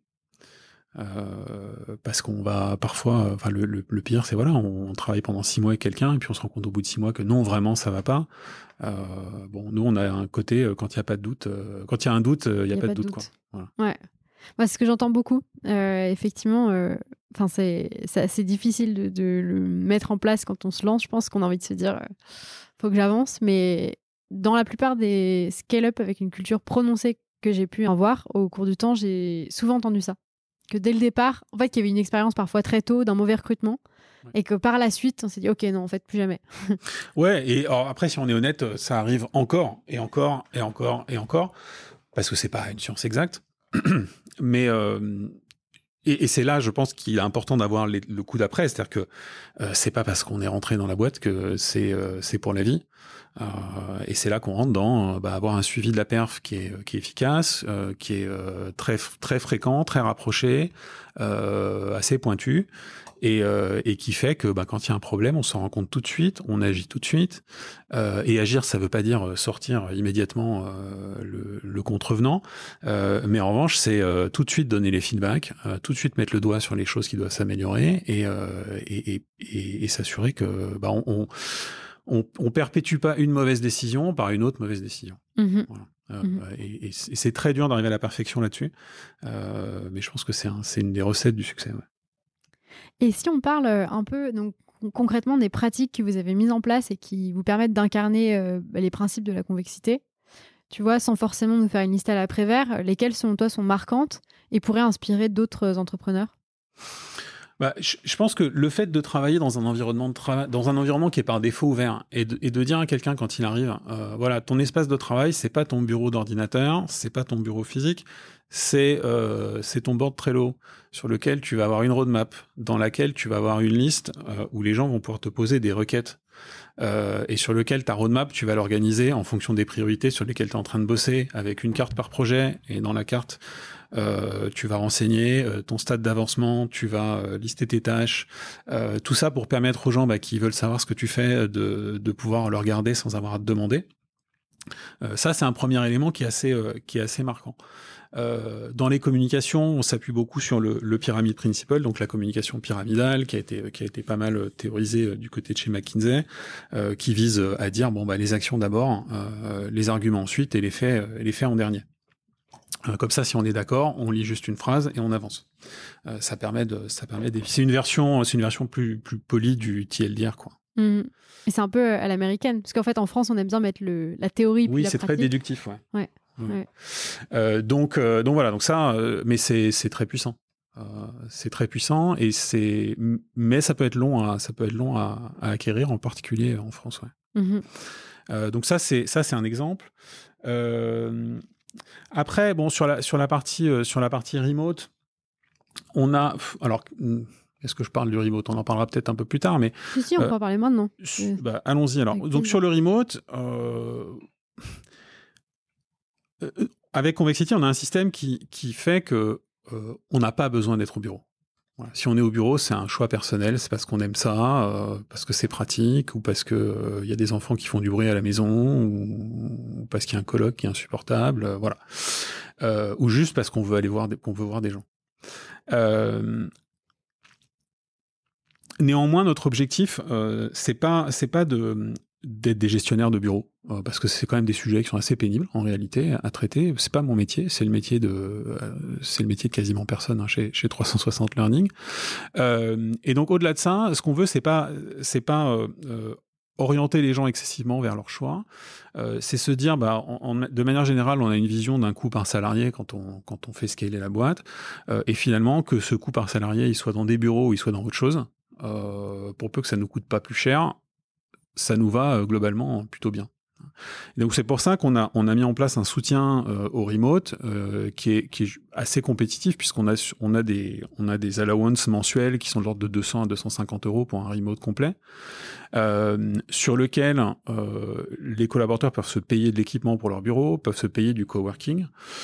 S1: Parce qu'on va parfois, le pire, c'est on travaille pendant 6 mois avec quelqu'un et puis on se rend compte au bout de 6 mois que non, vraiment, ça va pas. Nous, on a un côté, quand il y a pas de doute, quand il y a un doute, il y a pas de doute, quoi. Voilà.
S3: Ouais. Moi, c'est ce que j'entends beaucoup. Effectivement, c'est assez difficile de le mettre en place quand on se lance. Je pense qu'on a envie de se dire, faut que j'avance. Mais dans la plupart des scale-up avec une culture prononcée que j'ai pu en voir au cours du temps, j'ai souvent entendu ça. que dès le départ, en fait, qu'il y avait une expérience parfois très tôt d'un mauvais recrutement et que par la suite, on s'est dit, OK, non, en fait, plus jamais.
S1: Ouais, et alors après, si on est honnête, ça arrive encore et encore et encore et encore, parce que c'est pas une science exacte. Mais et c'est là, je pense qu'il est important d'avoir le coup d'après, c'est-à-dire que c'est pas parce qu'on est rentré dans la boîte que c'est pour la vie. Et c'est là qu'on rentre dans avoir un suivi de la perf qui est efficace, qui est très très fréquent, très rapproché, assez pointu. Et qui fait que quand il y a un problème, on s'en rend compte tout de suite, on agit tout de suite. Et agir, ça veut pas dire sortir immédiatement le contrevenant, mais en revanche, c'est tout de suite donner les feedbacks, tout de suite mettre le doigt sur les choses qui doivent s'améliorer et s'assurer que on perpétue pas une mauvaise décision par une autre mauvaise décision.
S3: Mmh.
S1: Voilà. Et c'est très dur d'arriver à la perfection là-dessus, mais je pense que c'est une des recettes du succès. Ouais.
S3: Et si on parle un peu donc, concrètement des pratiques que vous avez mises en place et qui vous permettent d'incarner les principes de la convexité, tu vois, sans forcément nous faire une liste à l'après-vert, lesquelles selon toi sont marquantes et pourraient inspirer d'autres entrepreneurs?
S1: Je pense que le fait de travailler dans un environnement dans un environnement qui est par défaut ouvert et de dire à quelqu'un quand il arrive, voilà, ton espace de travail, c'est pas ton bureau d'ordinateur, c'est pas ton bureau physique, c'est ton board Trello sur lequel tu vas avoir une roadmap, dans laquelle tu vas avoir une liste où les gens vont pouvoir te poser des requêtes. Et sur lequel ta roadmap, tu vas l'organiser en fonction des priorités sur lesquelles tu es en train de bosser, avec une carte par projet, et dans la carte, tu vas renseigner ton stade d'avancement, tu vas lister tes tâches, tout ça pour permettre aux gens qui veulent savoir ce que tu fais de pouvoir le regarder sans avoir à te demander. Ça, c'est un premier élément qui est assez marquant. Dans les communications, on s'appuie beaucoup sur le pyramid principle, donc la communication pyramidale qui a été pas mal théorisée du côté de chez McKinsey, qui vise à dire les actions d'abord, les arguments ensuite et les faits en dernier. Comme ça, si on est d'accord, on lit juste une phrase et on avance. Ça permet c'est une version plus polie du TLDR, quoi.
S3: Mmh. Et c'est un peu à l'américaine, parce qu'en fait en France on aime bien mettre la théorie puis la
S1: c'est
S3: pratique.
S1: très déductif, ouais.
S3: Ouais.
S1: Donc voilà, donc ça, mais c'est très puissant. C'est très puissant mais ça peut être long à acquérir, en particulier en France, ouais.
S3: Mmh.
S1: Donc ça c'est un exemple. Après, sur la partie remote, on a alors. Est-ce que je parle du remote? On en parlera peut-être un peu plus tard, mais
S3: Si, on peut en parler maintenant.
S1: Allons-y alors. Donc sur le remote, avec Convexity, on a un système qui fait que on n'a pas besoin d'être au bureau. Voilà. Si on est au bureau, c'est un choix personnel, c'est parce qu'on aime ça, parce que c'est pratique, ou parce que y a des enfants qui font du bruit à la maison, ou parce qu'il y a un coloc qui est insupportable, voilà. Ou juste parce qu'on veut qu'on veut voir des gens. Néanmoins, notre objectif, c'est pas d'être des gestionnaires de bureaux, parce que c'est quand même des sujets qui sont assez pénibles en réalité à traiter. C'est pas mon métier, c'est le métier de quasiment personne chez 360 Learning. Et donc au-delà de ça, ce qu'on veut, c'est pas orienter les gens excessivement vers leur choix. C'est se dire, de manière générale, on a une vision d'un coût par salarié quand on fait scaler la boîte, et finalement que ce coût par salarié, il soit dans des bureaux ou il soit dans autre chose. Pour peu que ça ne nous coûte pas plus cher, ça nous va globalement plutôt bien. Et donc c'est pour ça qu'on a mis en place un soutien au remote qui est assez compétitif, puisqu'on a des allowances mensuels qui sont de l'ordre de 200 à 250 € pour un remote complet, sur lequel les collaborateurs peuvent se payer de l'équipement pour leur bureau, peuvent se payer du coworking.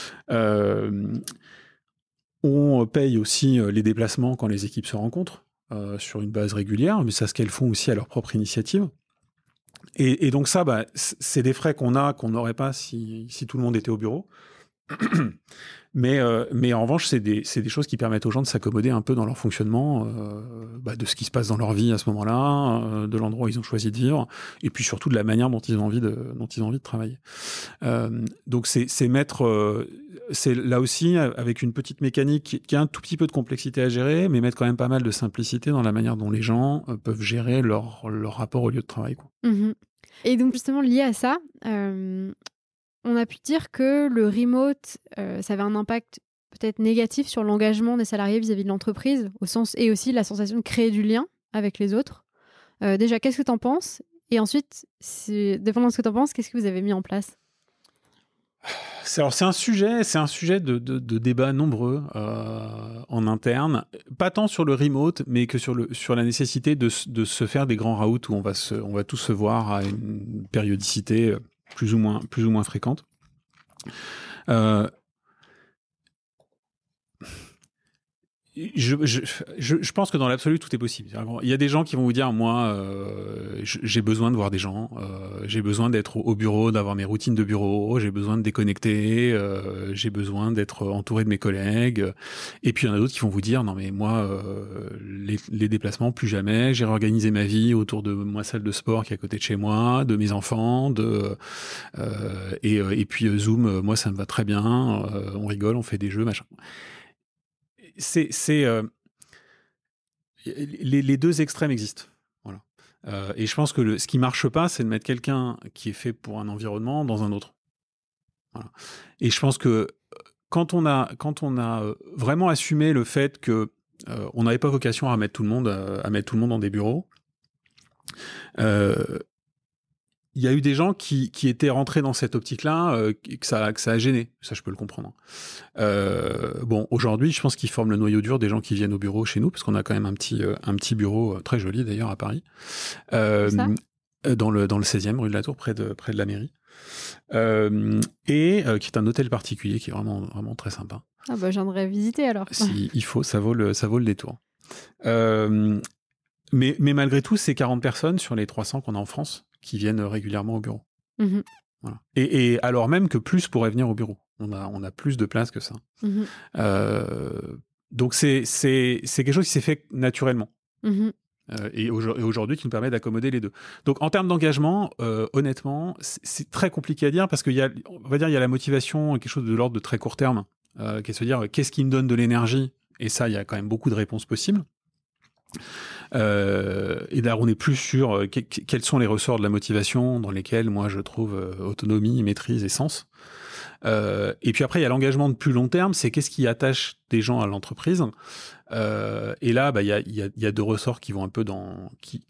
S1: On paye aussi les déplacements quand les équipes se rencontrent sur une base régulière, mais c'est ce qu'elles font aussi à leur propre initiative. Et donc ça, c'est des frais qu'on n'aurait pas si tout le monde était au bureau. Mais en revanche, c'est des choses qui permettent aux gens de s'accommoder un peu dans leur fonctionnement, de ce qui se passe dans leur vie à ce moment-là, de l'endroit où ils ont choisi de vivre, et puis surtout de la manière dont ils ont envie de travailler. Donc c'est là aussi avec une petite mécanique qui a un tout petit peu de complexité à gérer, mais mettre quand même pas mal de simplicité dans la manière dont les gens peuvent gérer leur rapport au lieu de travail, quoi.
S3: Mmh. Et donc justement lié à ça, on a pu dire que le remote, ça avait un impact peut-être négatifs sur l'engagement des salariés vis-à-vis de l'entreprise, et aussi la sensation de créer du lien avec les autres. Déjà, qu'est-ce que tu en penses? Et ensuite, dépendant de ce que tu en penses, qu'est-ce que vous avez mis en place?
S1: C'est un sujet de débats nombreux en interne, pas tant sur le remote, mais que sur la nécessité de se faire des grands raouts où on va tous se voir à une périodicité plus ou moins fréquente. Je pense que dans l'absolu, tout est possible. Il y a des gens qui vont vous dire, moi, j'ai besoin de voir des gens, j'ai besoin d'être au bureau, d'avoir mes routines de bureau, j'ai besoin de déconnecter, j'ai besoin d'être entouré de mes collègues. Et puis, il y en a d'autres qui vont vous dire, non mais moi, les déplacements, plus jamais. J'ai réorganisé ma vie autour de ma salle de sport qui est à côté de chez moi, de mes enfants, et puis Zoom, moi, ça me va très bien. On rigole, on fait des jeux, machin. Les deux extrêmes existent. Voilà. Et je pense que ce qui marche pas, c'est de mettre quelqu'un qui est fait pour un environnement dans un autre. Voilà. Et je pense que quand on a vraiment assumé le fait que on n'avait pas vocation à mettre tout le monde dans des bureaux, il y a eu des gens qui étaient rentrés dans cette optique-là, que ça a gêné. Ça, je peux le comprendre. Bon, aujourd'hui, je pense qu'ils forment le noyau dur des gens qui viennent au bureau chez nous, parce qu'on a quand même un petit bureau très joli d'ailleurs à Paris, dans le 16e rue de la Tour, près de la mairie, et qui est un hôtel particulier qui est vraiment vraiment très sympa.
S3: Ah bah j'aimerais visiter alors.
S1: Si il faut, ça vaut le détour. Mais malgré tout, c'est 40 personnes sur les 300 qu'on a en France qui viennent régulièrement au bureau.
S3: Mmh.
S1: Voilà. Et alors même que plus pourraient venir au bureau. On a plus de place que ça.
S3: Mmh.
S1: Donc c'est quelque chose qui s'est fait naturellement.
S3: Mmh.
S1: Et aujourd'hui qui nous permet d'accommoder les deux. Donc en termes d'engagement, honnêtement, c'est très compliqué à dire parce qu'il y a la motivation, quelque chose de l'ordre de très court terme, qui est de se dire qu'est-ce qui me donne de l'énergie. Et ça, il y a quand même beaucoup de réponses possibles. Et là, on n'est plus sur quels sont les ressorts de la motivation dans lesquels moi je trouve autonomie, maîtrise et sens. Et puis après, il y a l'engagement de plus long terme, c'est qu'est-ce qui attache des gens à l'entreprise. Et là, il y a deux ressorts qui vont un peu dans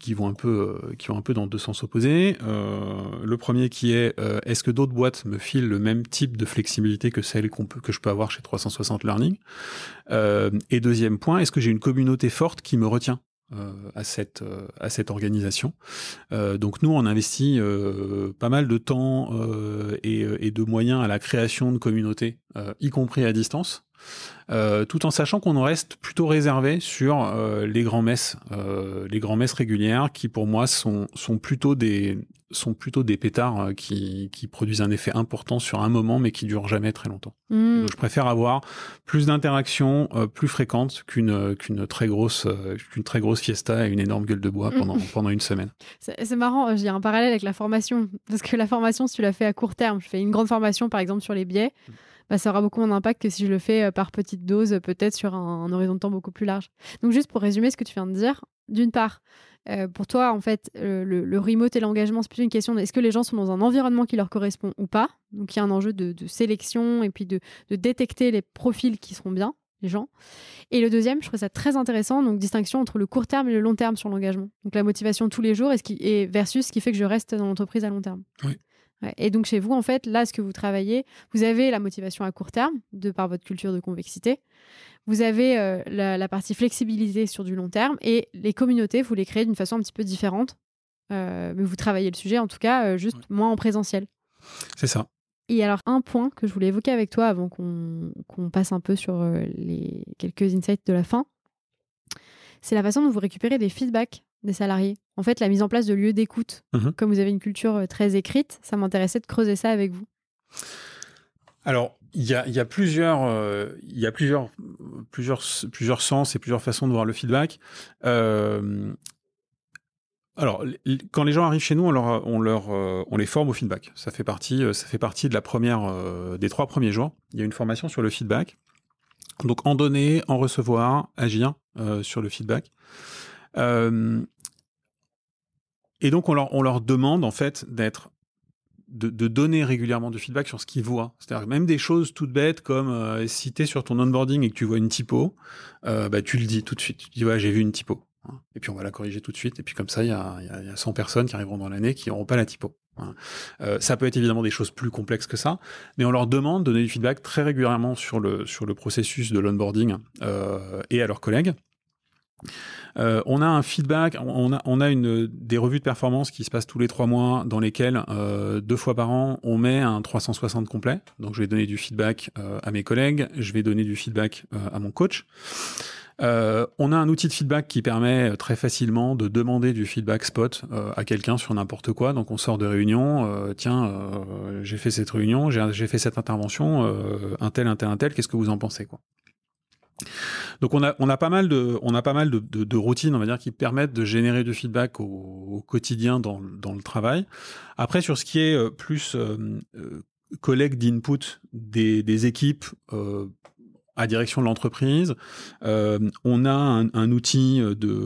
S1: deux sens opposés. Le premier qui est est-ce que d'autres boîtes me filent le même type de flexibilité que celle que je peux avoir chez 360 Learning. Et deuxième point, est-ce que j'ai une communauté forte qui me retient à cette organisation. Donc nous, on investit pas mal de temps et de moyens à la création de communautés, y compris à distance, tout en sachant qu'on en reste plutôt réservé sur les grands-messes régulières qui, pour moi, sont plutôt des pétards qui produisent un effet important sur un moment, mais qui durent jamais très longtemps. Donc, je préfère avoir plus d'interactions plus fréquentes qu'une très grosse fiesta et une énorme gueule de bois pendant une semaine.
S3: C'est marrant, j'ai un parallèle avec la formation, parce que la formation, si tu la fais à court terme, je fais une grande formation, par exemple, sur les biais, ça aura beaucoup moins d'impact que si je le fais par petite dose, peut-être sur un horizon de temps beaucoup plus large. Donc, juste pour résumer ce que tu viens de dire, d'une part, pour toi, en fait, le remote et l'engagement, c'est plutôt une question de est-ce que les gens sont dans un environnement qui leur correspond ou pas. Donc, il y a un enjeu de sélection et puis de détecter les profils qui seront bien, les gens. Et le deuxième, je trouve ça très intéressant, donc distinction entre le court terme et le long terme sur l'engagement. Donc, la motivation tous les jours et versus ce qui fait que je reste dans l'entreprise à long terme.
S1: Oui.
S3: Ouais. Et donc, chez vous, en fait, là, ce que vous travaillez, vous avez la motivation à court terme, de par votre culture de convexité. Vous avez la partie flexibilité sur du long terme et les communautés, vous les créez d'une façon un petit peu différente. Mais vous travaillez le sujet, en tout cas, juste moins en présentiel.
S1: C'est ça.
S3: Et alors, un point que je voulais évoquer avec toi avant qu'on passe un peu sur les quelques insights de la fin, c'est la façon dont vous récupérez des feedbacks des salariés. En fait, la mise en place de lieux d'écoute. Comme vous avez une culture très écrite, ça m'intéressait de creuser ça avec vous. Alors,
S1: il y a plusieurs sens et plusieurs façons de voir le feedback. Alors, quand les gens arrivent chez nous, on les forme au feedback. Ça fait partie de la première, des 3 premiers jours. Il y a une formation sur le feedback. Donc, en donner, en recevoir, agir sur le feedback. Et donc, on leur demande en fait de donner régulièrement du feedback sur ce qu'ils voient. C'est-à-dire même des choses toutes bêtes comme si tu es sur ton onboarding et que tu vois une typo, tu le dis tout de suite. Tu dis ouais, j'ai vu une typo. Et puis on va la corriger tout de suite. Et puis comme ça, il y a 100 personnes qui arriveront dans l'année qui n'auront pas la typo. Ça peut être évidemment des choses plus complexes que ça, mais on leur demande de donner du feedback très régulièrement sur le processus de l'onboarding et à leurs collègues. On a un feedback, on a des revues de performance qui se passent tous les 3 mois dans lesquelles 2 fois par an on met un 360 complet. Donc je vais donner du feedback à mes collègues, je vais donner du feedback à mon coach. On a un outil de feedback qui permet très facilement de demander du feedback spot à quelqu'un sur n'importe quoi. Donc on sort de réunion, j'ai fait cette réunion, j'ai fait cette intervention, un tel, qu'est-ce que vous en pensez, quoi. Donc on a pas mal de routines, on va dire, qui permettent de générer du feedback au quotidien dans le travail. Après, sur ce qui est plus collecte d'input des équipes à direction de l'entreprise, on a un outil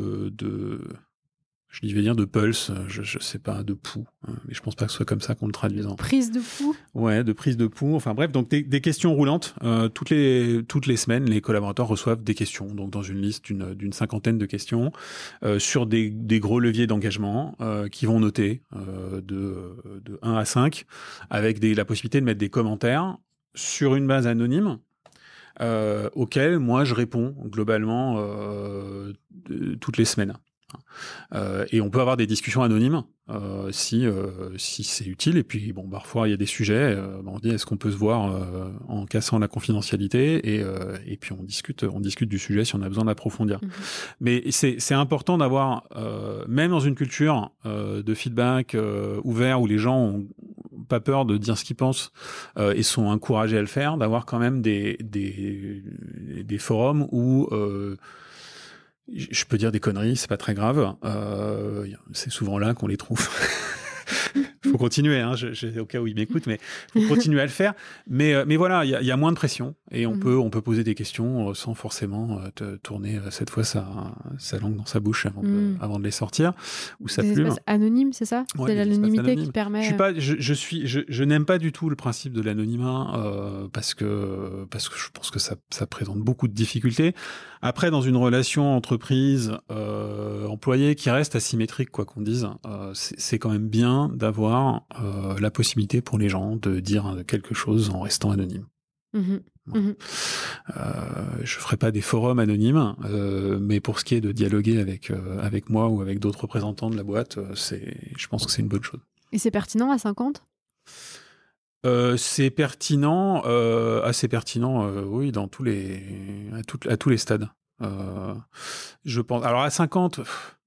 S1: je vais dire de pulse, je sais pas, de pouls, mais je pense pas que ce soit comme ça qu'on le traduise en...
S3: Prise de pouls.
S1: Ouais, de prise de pouls. Enfin bref, donc des questions roulantes. Toutes les semaines, les collaborateurs reçoivent des questions, donc dans une liste d'une 50aine de questions, sur des gros leviers d'engagement, qui vont noter de 1 à 5, avec la possibilité de mettre des commentaires sur une base anonyme, auquel moi je réponds globalement toutes les semaines. Et on peut avoir des discussions anonymes si c'est utile. Et puis bon, parfois il y a des sujets, on dit est-ce qu'on peut se voir en cassant la confidentialité, et puis on discute du sujet si on a besoin d'approfondir. Mais c'est important d'avoir, même dans une culture de feedback ouvert où les gens ont pas peur de dire ce qu'ils pensent et sont encouragés à le faire, d'avoir quand même des forums où je peux dire des conneries, c'est pas très grave. C'est souvent là qu'on les trouve. Faut continuer, hein, au cas où ils m'écoutent, mais faut continuer à le faire. Mais voilà, il y a moins de pression et on peut poser des questions sans forcément tourner cette fois sa langue dans sa bouche avant de les sortir, ou sa plume.
S3: Des espaces anonymes, c'est ça?
S1: Ouais,
S3: c'est l'anonymité qui permet.
S1: Je n'aime pas du tout le principe de l'anonymat parce que je pense que ça présente beaucoup de difficultés. Après, dans une relation entreprise employé qui reste asymétrique, quoi qu'on dise, c'est quand même bien d'avoir la possibilité pour les gens de dire quelque chose en restant anonyme. Je ferai pas des forums anonymes, mais pour ce qui est de dialoguer avec moi ou avec d'autres représentants de la boîte, je pense que c'est une bonne chose.
S3: Et c'est pertinent à 50?
S1: C'est pertinent, assez pertinent, oui, à tous les stades. Je pense. Alors à 50.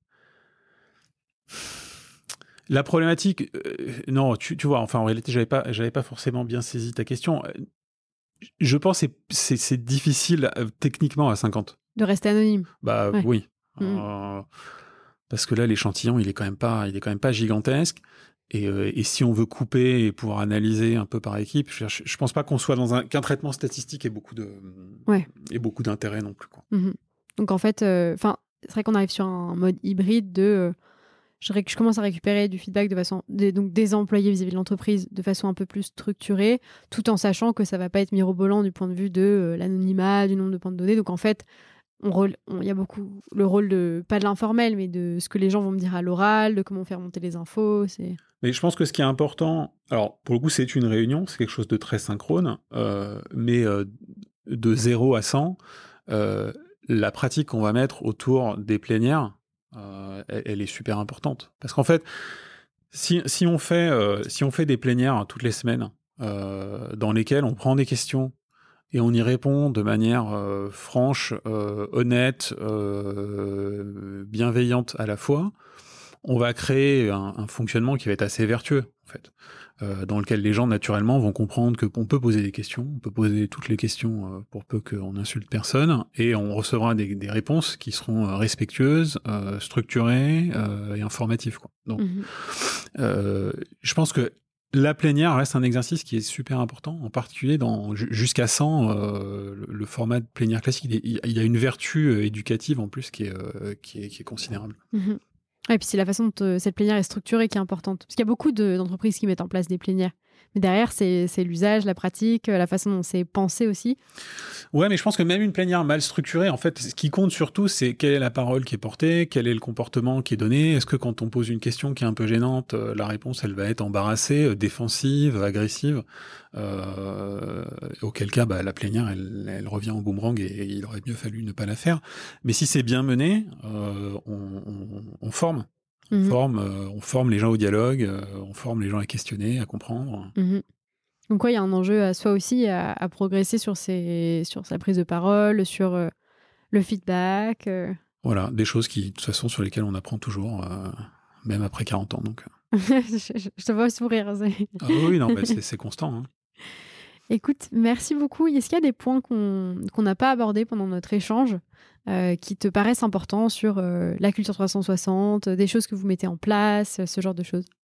S1: La problématique, non, tu vois, enfin en réalité, j'avais pas forcément bien saisi ta question. Je pense que c'est difficile techniquement à 50.
S3: De rester anonyme.
S1: Bah ouais. Oui. Parce que là, l'échantillon, il est quand même pas gigantesque. Et si on veut couper et pouvoir analyser un peu par équipe, je pense pas qu'on soit dans qu'un traitement statistique ait beaucoup d'intérêt non plus, quoi.
S3: Donc en fait, c'est vrai qu'on arrive sur un mode hybride de je commence à récupérer du feedback donc des employés vis-à-vis de l'entreprise de façon un peu plus structurée, tout en sachant que ça va pas être mirobolant du point de vue de l'anonymat, du nombre de points de données. Donc en fait, il y a beaucoup le rôle pas de l'informel, mais de ce que les gens vont me dire à l'oral, de comment faire monter les infos.
S1: Mais je pense que ce qui est important, alors pour le coup c'est une réunion, c'est quelque chose de très synchrone, mais de 0 à 100, la pratique qu'on va mettre autour des plénières, elle est super importante. Parce qu'en fait, si on fait des plénières toutes les semaines, dans lesquelles on prend des questions et on y répond de manière franche, honnête, bienveillante à la fois, on va créer un fonctionnement qui va être assez vertueux, en fait, dans lequel les gens, naturellement, vont comprendre qu'on peut poser des questions, on peut poser toutes les questions pour peu qu'on insulte personne, et on recevra des réponses qui seront respectueuses, structurées et informatives, quoi. Donc, je pense que la plénière reste un exercice qui est super important, en particulier jusqu'à 100, le format de plénière classique. Il y a une vertu éducative en plus qui est considérable.
S3: Et puis c'est la façon dont cette plénière est structurée qui est importante. Parce qu'il y a beaucoup d'entreprises qui mettent en place des plénières. Mais derrière, c'est l'usage, la pratique, la façon dont c'est pensé aussi.
S1: Ouais, mais je pense que même une plénière mal structurée, en fait, ce qui compte surtout, c'est quelle est la parole qui est portée, quel est le comportement qui est donné. Est-ce que quand on pose une question qui est un peu gênante, la réponse, elle va être embarrassée, défensive, agressive, auquel cas, la plénière, elle revient en boomerang et il aurait mieux fallu ne pas la faire. Mais si c'est bien mené, on forme. On forme les gens au dialogue, on forme les gens à questionner, à comprendre.
S3: Donc il y a un enjeu à soi aussi à progresser sur sa prise de parole, sur le feedback.
S1: Voilà, des choses qui, de toute façon, sur lesquelles on apprend toujours, même après 40 ans. Donc.
S3: Je te vois sourire.
S1: Ah oui, non, c'est constant. Hein.
S3: Écoute, merci beaucoup. Est-ce qu'il y a des points qu'on n'a pas abordés pendant notre échange qui te paraissent importants sur la culture 360, des choses que vous mettez en place, ce genre de choses?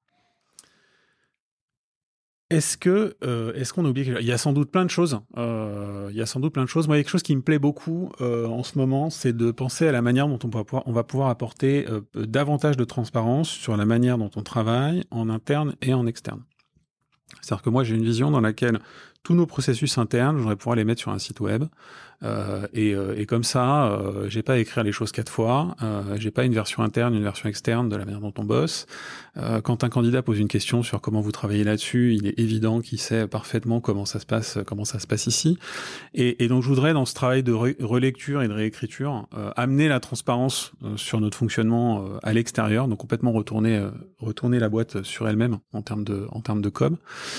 S1: Est-ce qu'on a oublié quelque chose ? Il y a sans doute plein de choses. Moi, quelque chose qui me plaît beaucoup en ce moment, c'est de penser à la manière dont on va pouvoir apporter davantage de transparence sur la manière dont on travaille en interne et en externe. C'est-à-dire que moi, j'ai une vision dans laquelle tous nos processus internes, je voudrais pouvoir les mettre sur un site web. Et comme ça, j'ai pas à écrire les choses 4 fois. J'ai pas une version interne, une version externe de la manière dont on bosse. Quand un candidat pose une question sur comment vous travaillez là-dessus, il est évident qu'il sait parfaitement comment ça se passe ici. Et donc, je voudrais, dans ce travail de relecture et de réécriture, amener la transparence sur notre fonctionnement à l'extérieur, donc complètement retourner la boîte sur elle-même en termes de com.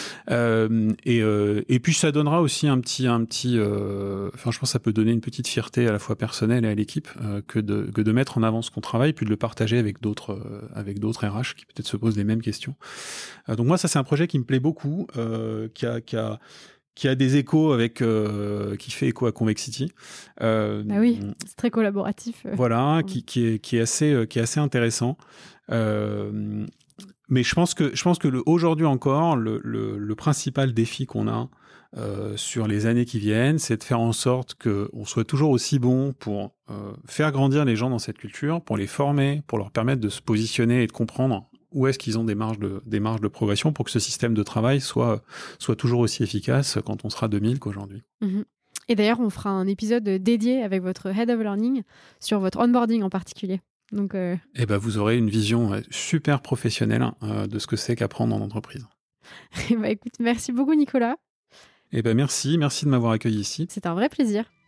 S1: Et puis ça donnera aussi un petit je pense que ça peut donner une petite fierté à la fois personnelle et à l'équipe que de mettre en avant ce qu'on travaille, puis de le partager avec d'autres RH qui peut-être se posent les mêmes questions. Donc moi, ça c'est un projet qui me plaît beaucoup, qui a des échos qui fait écho à Convexity.
S3: Oui, c'est très collaboratif.
S1: Voilà, qui est assez intéressant. Mais je pense que aujourd'hui encore, le principal défi qu'on a sur les années qui viennent, c'est de faire en sorte qu'on soit toujours aussi bon pour faire grandir les gens dans cette culture, pour les former, pour leur permettre de se positionner et de comprendre où est-ce qu'ils ont des marges de progression pour que ce système de travail soit toujours aussi efficace quand on sera 2000 qu'aujourd'hui.
S3: Et d'ailleurs, on fera un épisode dédié avec votre Head of Learning sur votre onboarding en particulier. Donc,
S1: vous aurez une vision super professionnelle de ce que c'est qu'apprendre en entreprise.
S3: Écoute, merci beaucoup Nicolas.
S1: Merci de m'avoir accueilli ici.
S3: C'est un vrai plaisir.